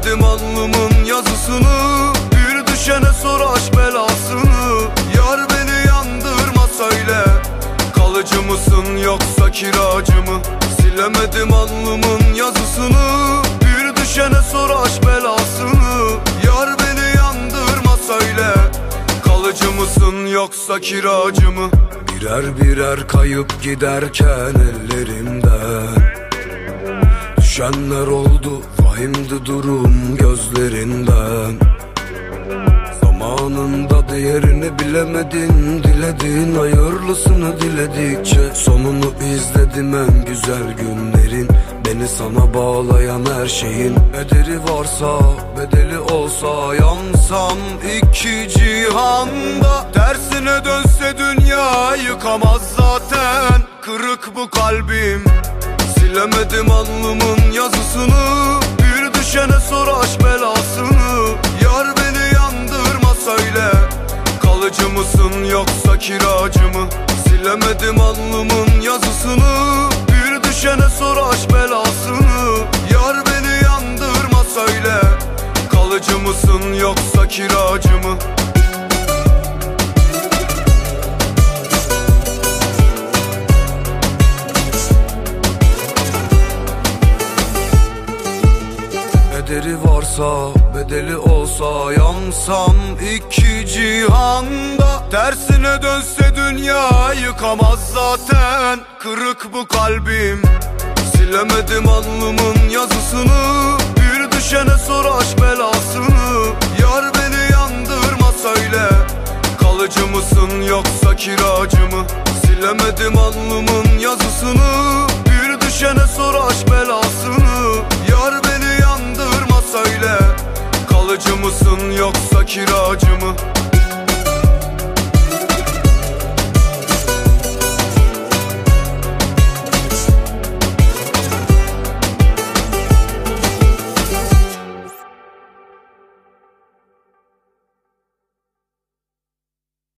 Silemedim alnımın yazısını, bir düşene sor aşk belasını. Yar beni yandırma söyle, kalıcı mısın yoksa kiracı mı? Silemedim alnımın yazısını, bir düşene sor aşk belasını. Yar beni yandırma söyle, kalıcı mısın yoksa kiracı mı? Birer birer kayıp giderken ellerimden düşenler oldu, vahimdi durum gözlerinden. Zamanında değerini bilemedin, diledin hayırlısını diledikçe. Sonunu izledim en güzel günlerin, beni sana bağlayan her şeyin. Bedeli varsa, bedeli olsa, yansam iki cihanda. Tersine dönse dünya yıkamaz zaten, kırık bu kalbim. Silemedim alnımın yazısını, bir düşene sor aşk belasını. Yar beni yandırma söyle, kalıcı mısın yoksa kiracı mı? Silemedim alnımın yazısını, bir düşene sor aşk belasını. Yar beni yandırma söyle, kalıcı mısın yoksa kiracı mı? Bedeli varsa, bedeli olsa, yansam iki cihanda. Tersine dönse dünya yıkamaz zaten, kırık bu kalbim. Silemedim alnımın yazısını, bir düşene sor aşk belasını. Yar beni yandırma söyle, kalıcı mısın yoksa kiracı mı? Silemedim alnımın yazısını, bir düşene sor aşk belasını. Yar beni yandırma söyle, kalıcı mısın yoksa kiracı